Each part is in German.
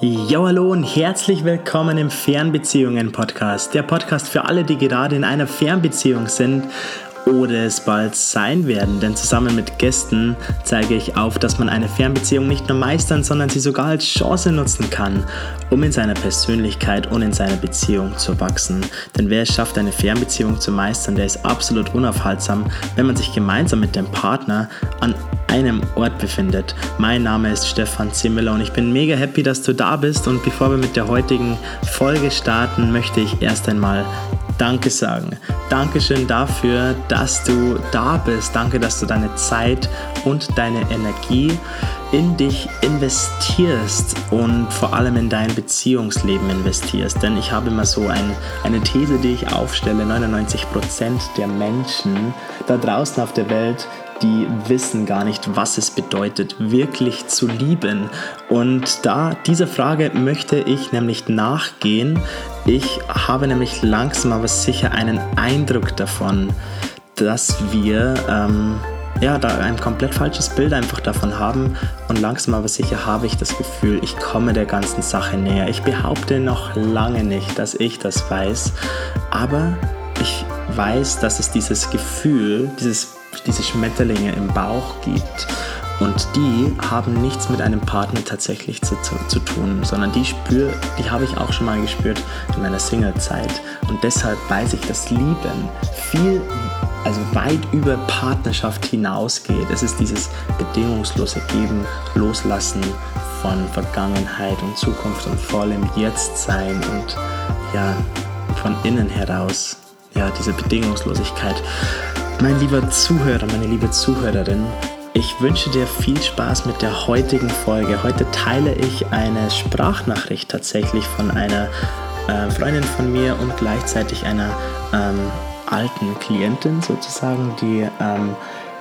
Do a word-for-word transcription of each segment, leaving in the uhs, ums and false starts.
Jo, hallo und herzlich willkommen im Fernbeziehungen-Podcast. Der Podcast für alle, die gerade in einer Fernbeziehung sind oder es bald sein werden. Denn zusammen mit Gästen zeige ich auf, dass man eine Fernbeziehung nicht nur meistern, sondern sie sogar als Chance nutzen kann, um in seiner Persönlichkeit und in seiner Beziehung zu wachsen. Denn wer es schafft, eine Fernbeziehung zu meistern, der ist absolut unaufhaltsam, wenn man sich gemeinsam mit dem Partner an einem Ort befindet. Mein Name ist Stefan Zimmler und ich bin mega happy, dass du da bist. Und bevor wir mit der heutigen Folge starten, möchte ich erst einmal Danke sagen. Dankeschön dafür, dass du da bist. Danke, dass du deine Zeit und deine Energie in dich investierst und vor allem in dein Beziehungsleben investierst. Denn ich habe immer so ein, eine These, die ich aufstelle: neunundneunzig Prozent der Menschen da draußen auf der Welt, die wissen gar nicht, was es bedeutet, wirklich zu lieben. Und da dieser Frage möchte ich nämlich nachgehen. Ich habe nämlich langsam aber sicher einen Eindruck davon, dass wir ähm, ja, da ein komplett falsches Bild einfach davon haben. Und langsam aber sicher habe ich das Gefühl, ich komme der ganzen Sache näher. Ich behaupte noch lange nicht, dass ich das weiß, aber ich weiß, dass es dieses Gefühl, dieses diese Schmetterlinge im Bauch gibt, und die haben nichts mit einem Partner tatsächlich zu, zu, zu tun, sondern die spür, die habe ich auch schon mal gespürt in meiner Singlezeit, und deshalb weiß ich, dass Lieben viel, also weit über Partnerschaft hinausgeht. Es ist dieses bedingungslose Geben, Loslassen von Vergangenheit und Zukunft und vor allem Jetztsein und ja, von innen heraus, ja, diese Bedingungslosigkeit. Mein lieber Zuhörer, meine liebe Zuhörerin, ich wünsche dir viel Spaß mit der heutigen Folge. Heute teile ich eine Sprachnachricht tatsächlich von einer äh, Freundin von mir und gleichzeitig einer ähm, alten Klientin sozusagen, die ähm,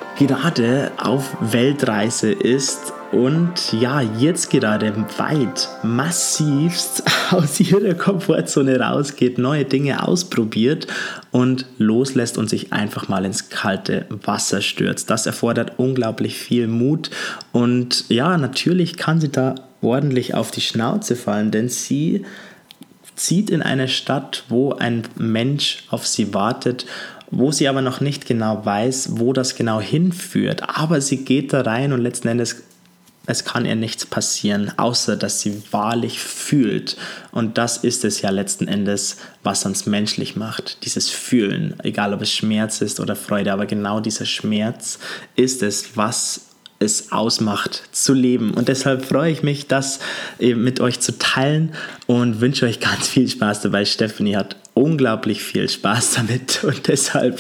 gerade auf Weltreise ist und ja, jetzt gerade weit, massivst aus ihrer Komfortzone rausgeht, neue Dinge ausprobiert und loslässt und sich einfach mal ins kalte Wasser stürzt. Das erfordert unglaublich viel Mut und ja, natürlich kann sie da ordentlich auf die Schnauze fallen, denn sie zieht in eine Stadt, wo ein Mensch auf sie wartet, wo sie aber noch nicht genau weiß, wo das genau hinführt. Aber sie geht da rein und letzten Endes, es kann ihr nichts passieren, außer dass sie wahrlich fühlt. Und das ist es ja letzten Endes, was uns menschlich macht, dieses Fühlen. Egal, ob es Schmerz ist oder Freude, aber genau dieser Schmerz ist es, was es ausmacht, zu leben. Und deshalb freue ich mich, das mit euch zu teilen und wünsche euch ganz viel Spaß dabei. Stephanie hat unglaublich viel Spaß damit und deshalb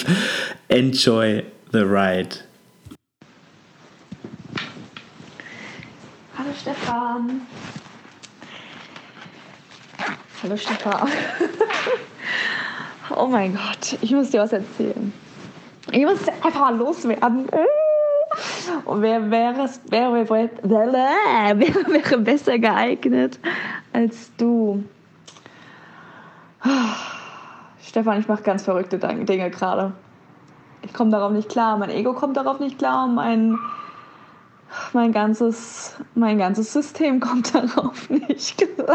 enjoy the ride. Hallo Stefan. Hallo Stefan. Oh mein Gott, ich muss dir was erzählen. Ich muss einfach mal loswerden. Und wer wäre, wäre, wäre, wäre, wäre besser geeignet als du? Stefan, ich mache ganz verrückte Dinge gerade. Ich komme darauf nicht klar. Mein Ego kommt darauf nicht klar. Und mein, mein, ganzes, mein ganzes System kommt darauf nicht klar.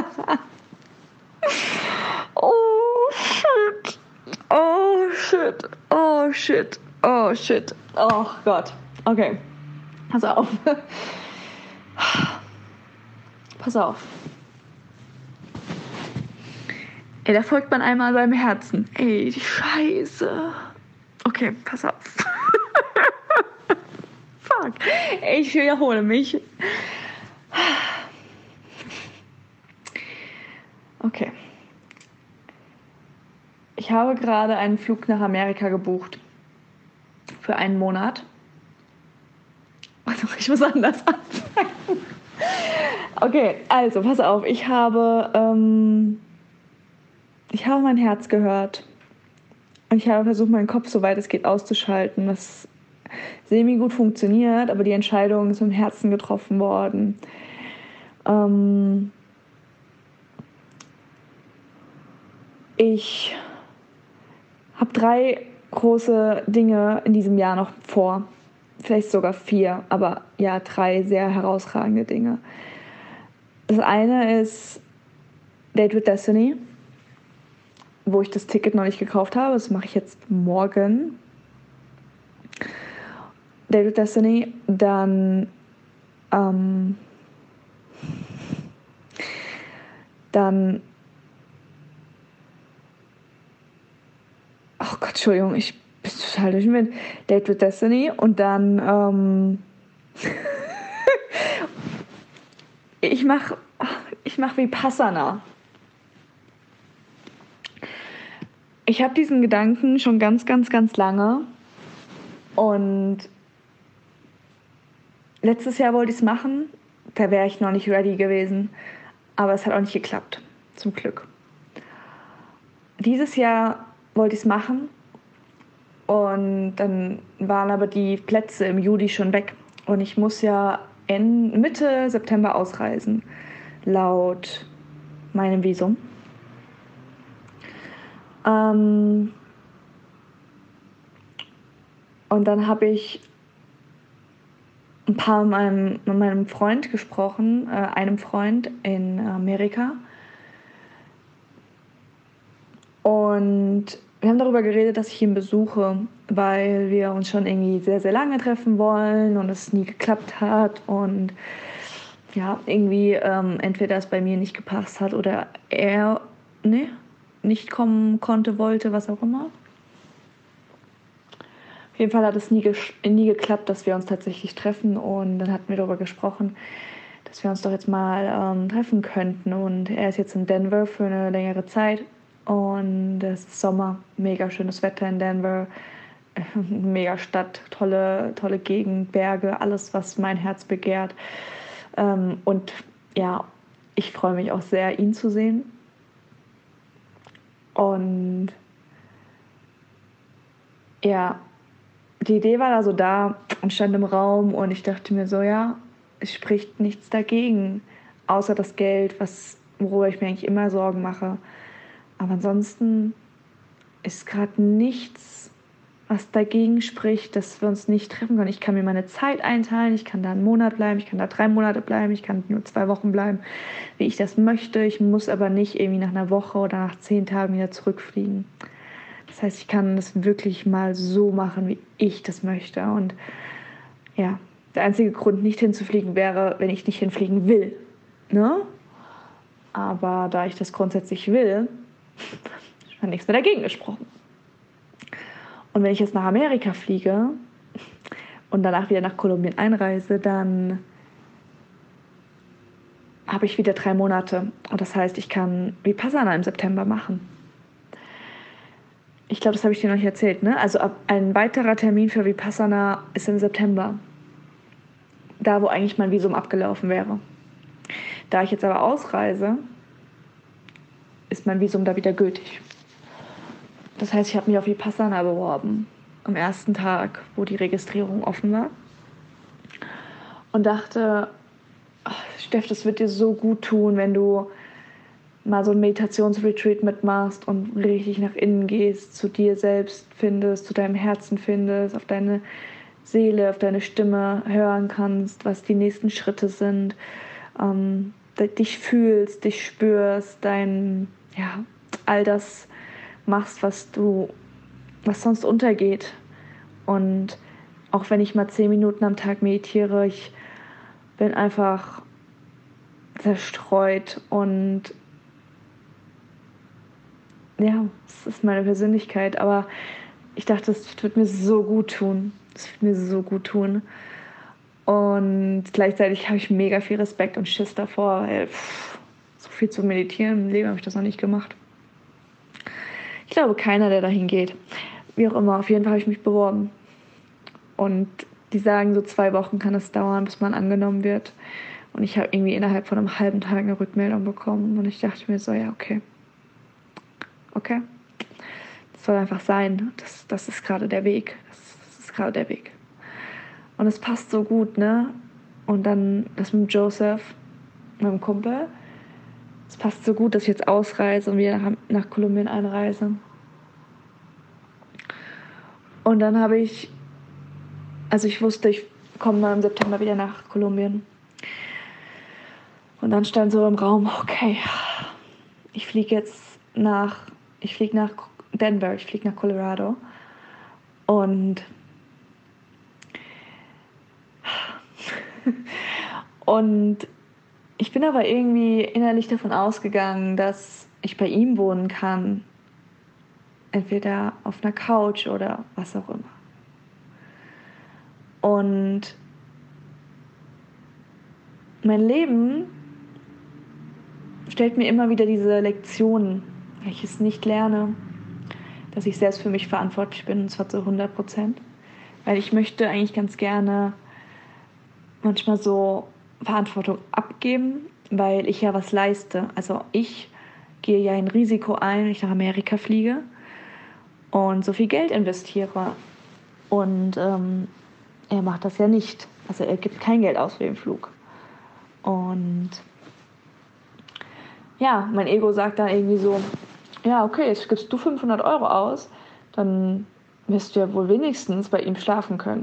Oh shit. Oh shit. Oh shit. Oh shit. Oh Gott. Okay. Pass auf. Pass auf. Ey, da folgt man einmal seinem Herzen. Ey, die Scheiße. Okay, pass auf. Fuck. Ey, ich wiederhole mich. Okay. Ich habe gerade einen Flug nach Amerika gebucht. Für einen Monat. Also, ich muss anders anfangen. Okay, also, pass auf. Ich habe... Ähm, Ich habe mein Herz gehört und ich habe versucht, meinen Kopf so weit es geht auszuschalten, was semi-gut funktioniert, aber die Entscheidung ist im Herzen getroffen worden. Ähm ich habe drei große Dinge in diesem Jahr noch vor, vielleicht sogar vier, aber ja, drei sehr herausragende Dinge. Das eine ist Date with Destiny, wo ich das Ticket noch nicht gekauft habe. Das mache ich jetzt morgen. Date with Destiny, dann ähm, dann oh Gott, Entschuldigung, ich bin total durch mit Date with Destiny und dann ähm, ich mache ich mach Vipassana. Ich habe diesen Gedanken schon ganz, ganz, ganz lange und letztes Jahr wollte ich es machen, da wäre ich noch nicht ready gewesen, aber es hat auch nicht geklappt, zum Glück. Dieses Jahr wollte ich es machen und dann waren aber die Plätze im Juli schon weg und ich muss ja in Mitte September ausreisen, laut meinem Visum. Ähm und dann habe ich ein paar mit meinem, mit meinem Freund gesprochen, äh, einem Freund in Amerika. Und wir haben darüber geredet, dass ich ihn besuche, weil wir uns schon irgendwie sehr, sehr lange treffen wollen und es nie geklappt hat und ja, irgendwie ähm, entweder es bei mir nicht gepasst hat oder er ne, nicht kommen konnte, wollte, was auch immer. Auf jeden Fall hat es nie, nie geklappt, dass wir uns tatsächlich treffen und dann hatten wir darüber gesprochen, dass wir uns doch jetzt mal ähm, treffen könnten und er ist jetzt in Denver für eine längere Zeit und es ist Sommer, mega schönes Wetter in Denver, mega Stadt, tolle, tolle Gegend, Berge, alles, was mein Herz begehrt ähm, und ja, ich freue mich auch sehr, ihn zu sehen und ja, die Idee war also da und stand im Raum und ich dachte mir so, ja, es spricht nichts dagegen, außer das Geld, was, worüber ich mir eigentlich immer Sorgen mache. Aber ansonsten ist gerade nichts, was dagegen spricht, dass wir uns nicht treffen können. Ich kann mir meine Zeit einteilen, ich kann da einen Monat bleiben, ich kann da drei Monate bleiben, ich kann nur zwei Wochen bleiben, wie ich das möchte. Ich muss aber nicht irgendwie nach einer Woche oder nach zehn Tagen wieder zurückfliegen. Das heißt, ich kann das wirklich mal so machen, wie ich das möchte. Und ja, der einzige Grund, nicht hinzufliegen, wäre, wenn ich nicht hinfliegen will. Ne? Aber da ich das grundsätzlich will, hat nichts mehr dagegen gesprochen. Und wenn ich jetzt nach Amerika fliege und danach wieder nach Kolumbien einreise, dann habe ich wieder drei Monate. Und das heißt, ich kann Vipassana im September machen. Ich glaube, das habe ich dir noch nicht erzählt, ne? Also ein weiterer Termin für Vipassana ist im September. Da, wo eigentlich mein Visum abgelaufen wäre. Da ich jetzt aber ausreise, ist mein Visum da wieder gültig. Das heißt, ich habe mich auf Vipassana beworben. Am ersten Tag, wo die Registrierung offen war. Und dachte, ach, Steff, das wird dir so gut tun, wenn du mal so ein Meditationsretreat mitmachst und richtig nach innen gehst, zu dir selbst findest, zu deinem Herzen findest, auf deine Seele, auf deine Stimme hören kannst, was die nächsten Schritte sind, ähm, dich fühlst, dich spürst, dein, ja, all das machst, was du, was sonst untergeht. Und auch wenn ich mal zehn Minuten am Tag meditiere, ich bin einfach zerstreut und ja, das ist meine Persönlichkeit, aber ich dachte, es wird mir so gut tun. Es wird mir so gut tun. Und gleichzeitig habe ich mega viel Respekt und Schiss davor, weil pff, so viel zu meditieren im Leben habe ich das noch nicht gemacht. Ich glaube, keiner, der dahin geht. Wie auch immer, auf jeden Fall habe ich mich beworben. Und die sagen, so zwei Wochen kann es dauern, bis man angenommen wird. Und ich habe irgendwie innerhalb von einem halben Tag eine Rückmeldung bekommen. Und ich dachte mir so, ja, okay. Okay. Das soll einfach sein. Das, das ist gerade der Weg. Das, das ist gerade der Weg. Und es passt so gut, ne? Und dann das mit Joseph, meinem Kumpel. Es passt so gut, dass ich jetzt ausreise und wieder nach, nach Kolumbien einreise. Und dann habe ich, also ich wusste, ich komme dann im September wieder nach Kolumbien. Und Und dann stand so im Raum, okay, ich fliege jetzt nach, ich fliege nach Denver, ich fliege nach Colorado. Und und ich bin aber irgendwie innerlich davon ausgegangen, dass ich bei ihm wohnen kann. Entweder auf einer Couch oder was auch immer. Und mein Leben stellt mir immer wieder diese Lektionen, weil ich es nicht lerne, dass ich selbst für mich verantwortlich bin, und zwar zu hundert Prozent. Weil ich möchte eigentlich ganz gerne manchmal so Verantwortung abgeben, weil ich ja was leiste. Also ich gehe ja ein Risiko ein, wenn ich nach Amerika fliege und so viel Geld investiere. Und ähm, er macht das ja nicht. Also er gibt kein Geld aus für den Flug. Und ja, mein Ego sagt dann irgendwie so, ja, okay, jetzt gibst du fünfhundert Euro aus, dann wirst du ja wohl wenigstens bei ihm schlafen können.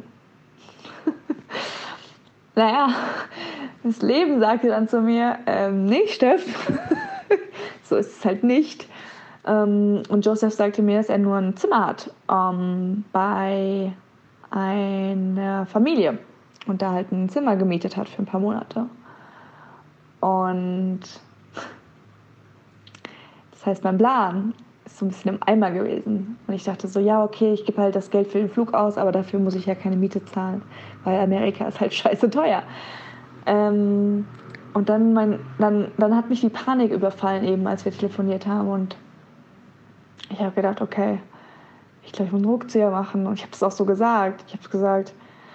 Naja, das Leben sagte dann zu mir, ähm, nee, Steff, so ist es halt nicht. Ähm, und Joseph sagte mir, dass er nur ein Zimmer hat ähm, bei einer Familie und da halt ein Zimmer gemietet hat für ein paar Monate. Und das heißt, mein Plan ist so ein bisschen im Eimer gewesen. Und ich dachte so, ja, okay, ich gebe halt das Geld für den Flug aus, aber dafür muss ich ja keine Miete zahlen, weil Amerika ist halt scheiße teuer. Ähm, und dann, mein, dann, dann hat mich die Panik überfallen, eben als wir telefoniert haben. Und ich habe gedacht, okay, ich glaube, ich muss einen Rückzieher machen. Und ich habe das auch so gesagt. Ich habe gesagt,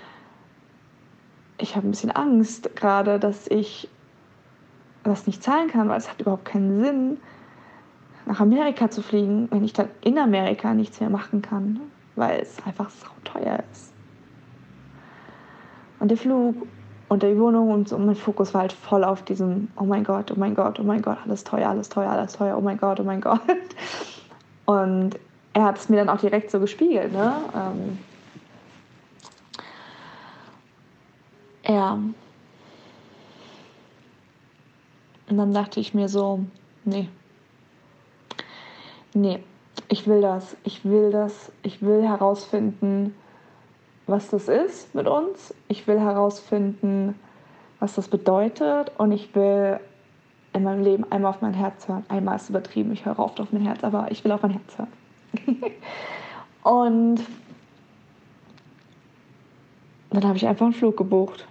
ich habe ein bisschen Angst gerade, dass ich das nicht zahlen kann, weil es hat überhaupt keinen Sinn, nach Amerika zu fliegen, wenn ich dann in Amerika nichts mehr machen kann, weil es einfach so teuer ist. Und der Flug und die Wohnung und so, mein Fokus war halt voll auf diesem, oh mein Gott, oh mein Gott, oh mein Gott, alles teuer, alles teuer, alles teuer, oh mein Gott, oh mein Gott. Und er hat es mir dann auch direkt so gespiegelt, ne? Ähm, ja. Und dann dachte ich mir so, nee, nee, ich will das, ich will das, ich will herausfinden, was das ist mit uns. Ich will herausfinden, was das bedeutet, und ich will in meinem Leben einmal auf mein Herz hören. Einmal ist übertrieben, ich höre oft auf mein Herz, aber ich will auf mein Herz hören. Und dann habe ich einfach einen Flug gebucht.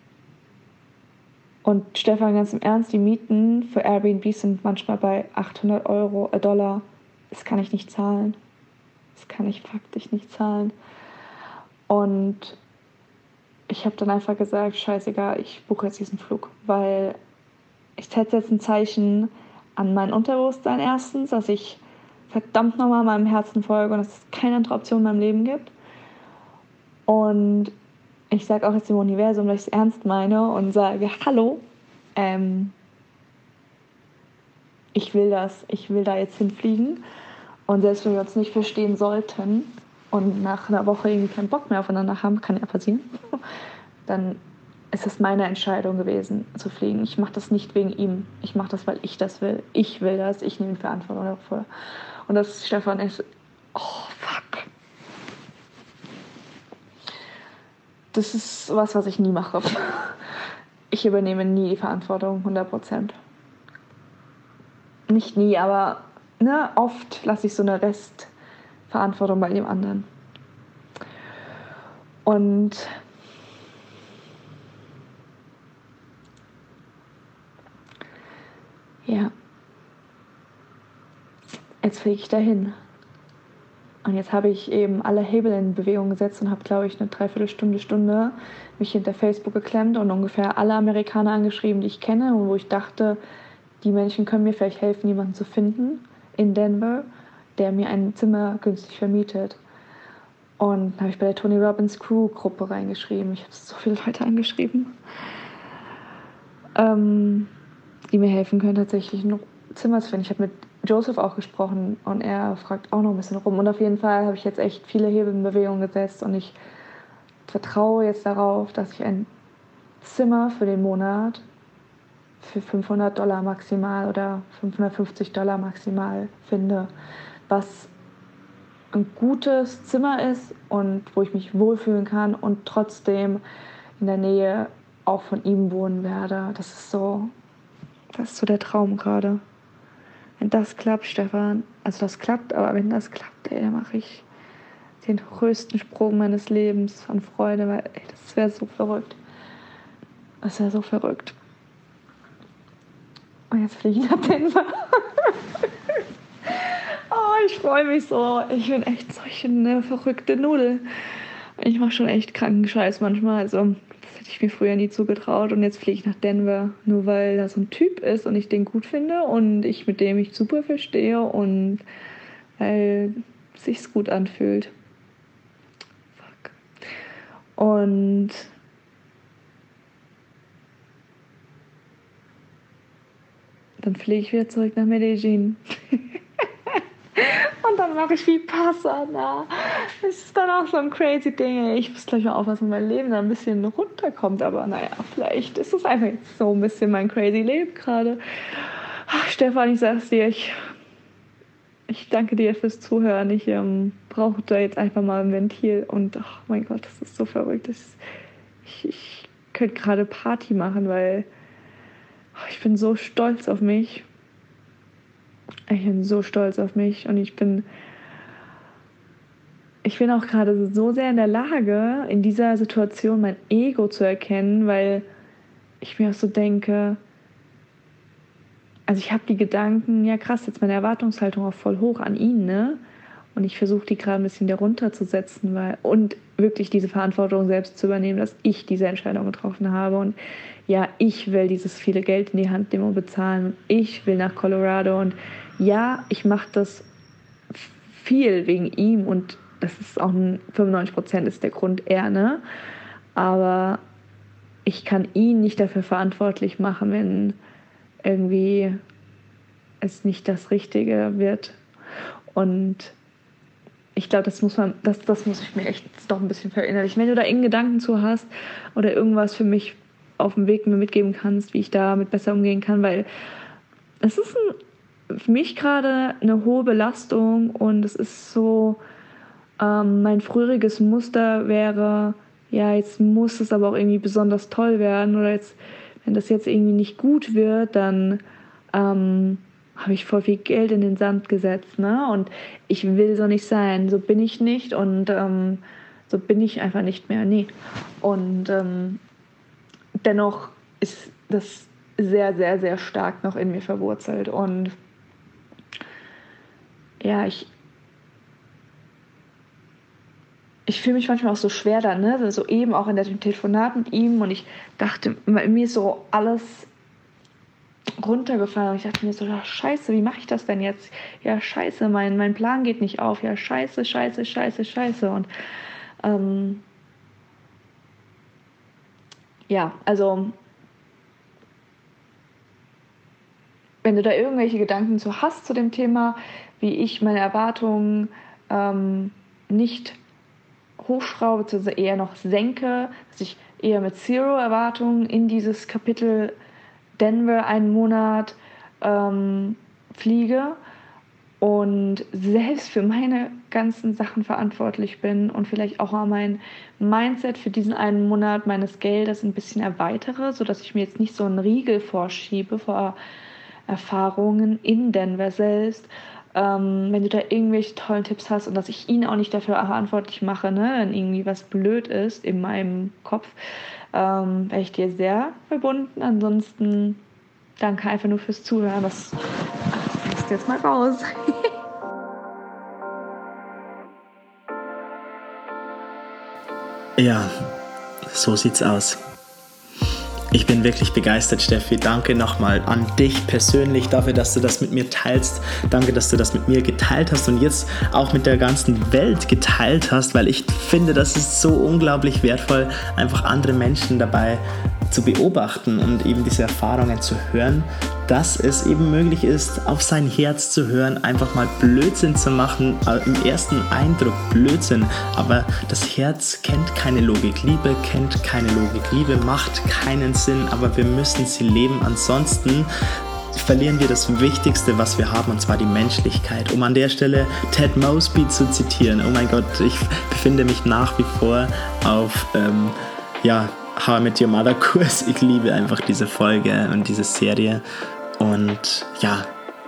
Und Stefan, ganz im Ernst, die Mieten für Airbnb sind manchmal bei achthundert Euro, äh Dollar. Das kann ich nicht zahlen. Das kann ich faktisch nicht zahlen. Und ich habe dann einfach gesagt, scheißegal, ich buche jetzt diesen Flug. Weil ich setze jetzt ein Zeichen an mein Unterbewusstsein erstens, dass ich verdammt nochmal meinem Herzen folge und dass es keine andere Option in meinem Leben gibt. Und ich sage auch jetzt dem Universum, dass ich es ernst meine und sage, hallo, ähm, ich will das, ich will da jetzt hinfliegen. Und selbst wenn wir uns nicht verstehen sollten und nach einer Woche irgendwie keinen Bock mehr aufeinander haben, kann ja passieren, dann ist es meine Entscheidung gewesen, zu fliegen. Ich mache das nicht wegen ihm. Ich mache das, weil ich das will. Ich will das. Ich nehme die Verantwortung dafür. Und das, Stefan, ist, oh, fuck. Das ist was, was ich nie mache. Ich übernehme nie die Verantwortung, hundert Prozent. Nicht nie, aber ne, oft lasse ich so eine Restverantwortung bei dem anderen. Und ja, jetzt fliege ich dahin. Und jetzt habe ich eben alle Hebel in Bewegung gesetzt und habe, glaube ich, eine Dreiviertelstunde, Stunde mich hinter Facebook geklemmt und ungefähr alle Amerikaner angeschrieben, die ich kenne und wo ich dachte, die Menschen können mir vielleicht helfen, jemanden zu finden in Denver, der mir ein Zimmer günstig vermietet. Und dann habe ich bei der Tony Robbins Crew Gruppe reingeschrieben. Ich habe so viele Leute angeschrieben, ähm, die mir helfen können, tatsächlich ein Zimmer zu finden. Ich habe mit Joseph auch gesprochen und er fragt auch noch ein bisschen rum. Und auf jeden Fall habe ich jetzt echt viele Hebel in Bewegung gesetzt und ich vertraue jetzt darauf, dass ich ein Zimmer für den Monat für fünfhundert Dollar maximal oder fünfhundertfünfzig Dollar maximal finde, was ein gutes Zimmer ist und wo ich mich wohlfühlen kann und trotzdem in der Nähe auch von ihm wohnen werde. Das ist so, das ist so der Traum gerade. Wenn das klappt, Stefan, also das klappt, aber wenn das klappt, ey, dann mache ich den größten Sprung meines Lebens von Freude, weil ey, das wäre so verrückt. Das wäre so verrückt. Und jetzt fliege ich nach Denver. Oh, ich freue mich so. Ich bin echt solch eine verrückte Nudel. Ich mache schon echt kranken Scheiß manchmal. Also, das hätte ich mir früher nie zugetraut. Und jetzt fliege ich nach Denver, nur weil da so ein Typ ist und ich den gut finde und ich mit dem ich super verstehe und weil es sich gut anfühlt. Fuck. Und dann fliege ich wieder zurück nach Medellin. Und dann mache ich Vipassana. Das ist dann auch so ein crazy Ding. Ich muss gleich mal aufpassen, dass mein Leben dann ein bisschen runterkommt. Aber naja, vielleicht ist es einfach jetzt so ein bisschen mein crazy Leben gerade. Ach, Stefan, ich sag's dir, ich, ich danke dir fürs Zuhören. Ich ähm, brauche da jetzt einfach mal ein Ventil. Und ach mein Gott, das ist so verrückt. Das ist, ich, ich könnte gerade Party machen, weil ach, ich bin so stolz auf mich. Ich bin so stolz auf mich und ich bin, ich bin auch gerade so sehr in der Lage, in dieser Situation mein Ego zu erkennen, weil ich mir auch so denke, also ich habe die Gedanken, ja krass, jetzt meine Erwartungshaltung auch voll hoch an ihn, ne? Und ich versuche die gerade ein bisschen darunter zu setzen, weil, und wirklich diese Verantwortung selbst zu übernehmen, dass ich diese Entscheidung getroffen habe. Und ja, ich will dieses viele Geld in die Hand nehmen und bezahlen. Ich will nach Colorado und ja, ich mache das viel wegen ihm und das ist auch ein fünfundneunzig Prozent ist der Grund er, ne? Aber ich kann ihn nicht dafür verantwortlich machen, wenn irgendwie es nicht das Richtige wird. Und ich glaube, das muss man, das, das muss ich mir echt doch ein bisschen verinnerlichen. Wenn du da irgendeinen Gedanken zu hast oder irgendwas für mich auf dem Weg mir mitgeben kannst, wie ich damit besser umgehen kann, weil es ist ein für mich gerade eine hohe Belastung und es ist so, ähm, mein früheriges Muster wäre, ja, jetzt muss es aber auch irgendwie besonders toll werden oder jetzt, wenn das jetzt irgendwie nicht gut wird, dann ähm, habe ich voll viel Geld in den Sand gesetzt, ne? Und ich will so nicht sein, so bin ich nicht und ähm, so bin ich einfach nicht mehr, nee. Und ähm, dennoch ist das sehr, sehr, sehr stark noch in mir verwurzelt und ja, ich, ich fühle mich manchmal auch so schwer dann, ne? So eben auch in dem Telefonat mit ihm und ich dachte, mir ist so alles runtergefallen und ich dachte mir so, ja scheiße, wie mache ich das denn jetzt? Ja scheiße, mein, mein Plan geht nicht auf, ja scheiße, scheiße, scheiße, scheiße und ähm, ja, also wenn du da irgendwelche Gedanken zu hast zu dem Thema, wie ich meine Erwartungen ähm, nicht hochschraube, beziehungsweise eher noch senke, dass ich eher mit Zero-Erwartungen in dieses Kapitel Denver einen Monat ähm, fliege und selbst für meine ganzen Sachen verantwortlich bin und vielleicht auch mal mein Mindset für diesen einen Monat meines Geldes ein bisschen erweitere, sodass ich mir jetzt nicht so einen Riegel vorschiebe vor Erfahrungen in Denver selbst. Ähm, wenn du da irgendwelche tollen Tipps hast und dass ich ihn auch nicht dafür verantwortlich mache, ne, wenn irgendwie was blöd ist in meinem Kopf, ähm, wäre ich dir sehr verbunden. Ansonsten danke einfach nur fürs Zuhören. Das lässt jetzt mal raus. Ja, so sieht's aus. Ich bin wirklich begeistert, Steffi. Danke nochmal an dich persönlich dafür, dass du das mit mir teilst. Danke, dass du das mit mir geteilt hast und jetzt auch mit der ganzen Welt geteilt hast, weil ich finde, das ist so unglaublich wertvoll, einfach andere Menschen dabei zu beobachten und eben diese Erfahrungen zu hören dass es eben möglich ist, auf sein Herz zu hören, einfach mal Blödsinn zu machen, im ersten Eindruck Blödsinn, aber das Herz kennt keine Logik, Liebe kennt keine Logik, Liebe macht keinen Sinn, aber wir müssen sie leben, ansonsten verlieren wir das Wichtigste, was wir haben, und zwar die Menschlichkeit. Um an der Stelle Ted Mosby zu zitieren, oh mein Gott, ich befinde mich nach wie vor auf, ähm, ja, How I Met Your Mother Kurs. Ich liebe einfach diese Folge und diese Serie. Und ja,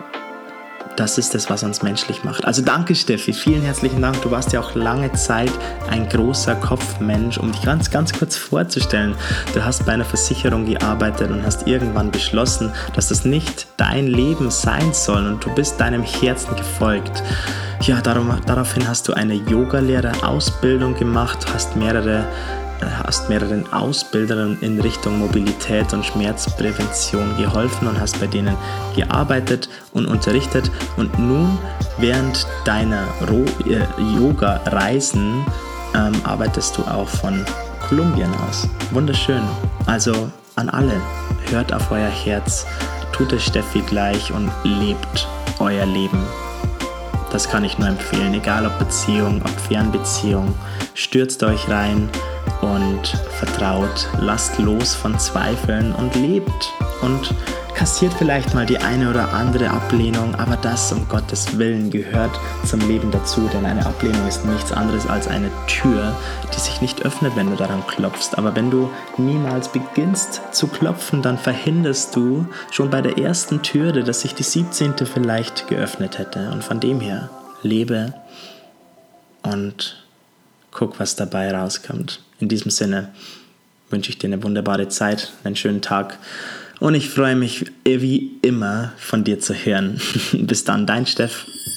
das ist es, was uns menschlich macht. Also danke, Steffi, vielen herzlichen Dank. Du warst ja auch lange Zeit ein großer Kopfmensch, um dich ganz, ganz kurz vorzustellen. Du hast bei einer Versicherung gearbeitet und hast irgendwann beschlossen, dass das nicht dein Leben sein soll, und du bist deinem Herzen gefolgt. Ja, darum, daraufhin hast du eine Yogalehrerausbildung gemacht, hast mehrere hast mehreren Ausbildern in Richtung Mobilität und Schmerzprävention geholfen und hast bei denen gearbeitet und unterrichtet, und nun während deiner äh, Yoga-Reisen ähm, arbeitest du auch von Kolumbien aus. Wunderschön. Also an alle, hört auf euer Herz, tut es Steffi gleich und lebt euer Leben. Das kann ich nur empfehlen, egal ob Beziehung, ob Fernbeziehung, stürzt euch rein und vertraut, lasst los von Zweifeln und lebt und kassiert vielleicht mal die eine oder andere Ablehnung, aber das um Gottes Willen gehört zum Leben dazu, denn eine Ablehnung ist nichts anderes als eine Tür, die sich nicht öffnet, wenn du daran klopfst. Aber wenn du niemals beginnst zu klopfen, dann verhinderst du schon bei der ersten Türe, dass sich die siebzehnte vielleicht geöffnet hätte. Und von dem her, lebe und guck, was dabei rauskommt. In diesem Sinne wünsche ich dir eine wunderbare Zeit, einen schönen Tag, und ich freue mich wie immer von dir zu hören. Bis dann, dein Steff.